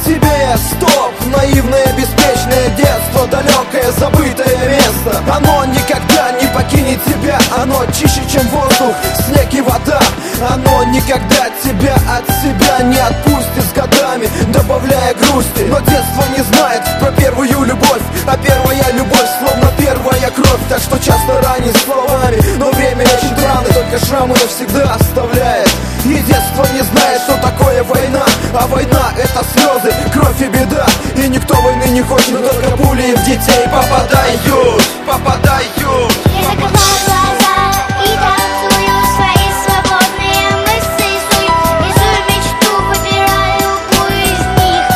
тебе стоп. Наивное, беспечное детство, далекое, забытое место. Оно никогда не покинет тебя. Оно чище, чем воздух, снег и вода. Оно никогда тебя от себя не отпустит с годами, добавляя грусти. Но детство не знает про первую любовь, а первая любовь словно первая кровь. Так что часто ранит словами, но время лечит раны, только шрамы навсегда оставляет. И детство не знает, что такое война. А война — это слезы, кровь и беда. И никто войны не хочет, но только пули в детей попадают. Я закрываю глаза и танцую свои свободные мысли. Рисую мечту, выбираю любую из них.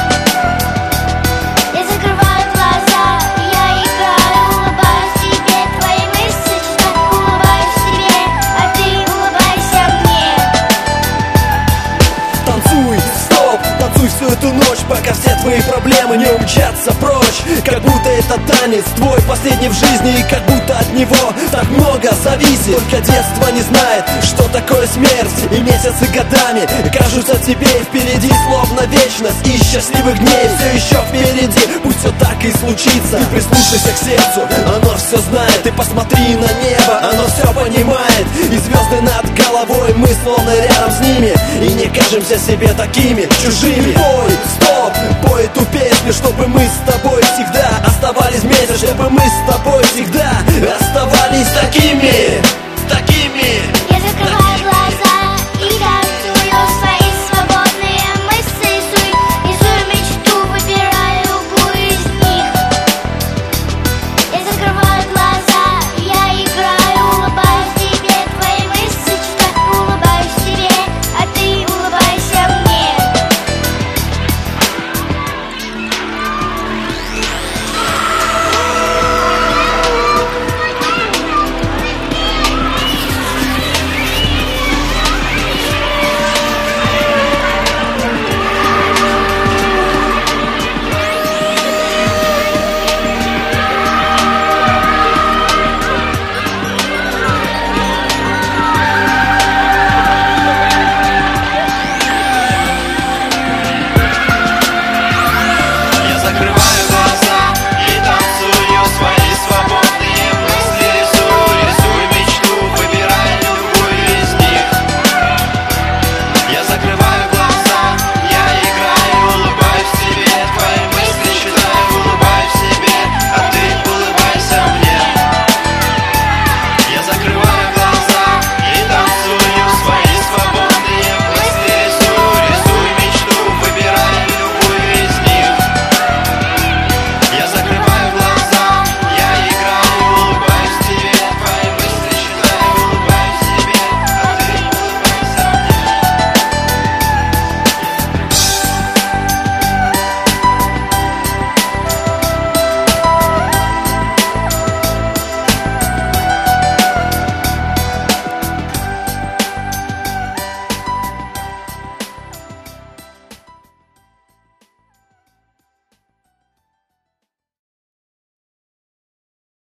Я закрываю глаза, я играю, улыбаюсь тебе. Твои мысли читаю, улыбаюсь тебе, а ты улыбайся мне. Танцуй, стоп, танцуй всю эту ночь, пока все твои проблемы не умчатся прочь. Как будто это танец твой последний в жизни, и как будто от него так много зависит. Только детство не знает, что такое смерть, и месяцы годами кажутся тебе впереди словно вечность. И счастливых дней все еще впереди, пусть все так и случится. Ты прислушайся к сердцу, оно все знает. Ты посмотри на небо, оно все понимает. И звезды над головой, мы словно рядом с ними, и не кажемся себе такими чужими. Пой, стоп, пой эту песню, чтобы мы с тобой всегда оставались вместе, чтобы мы с тобой всегда оставались такими.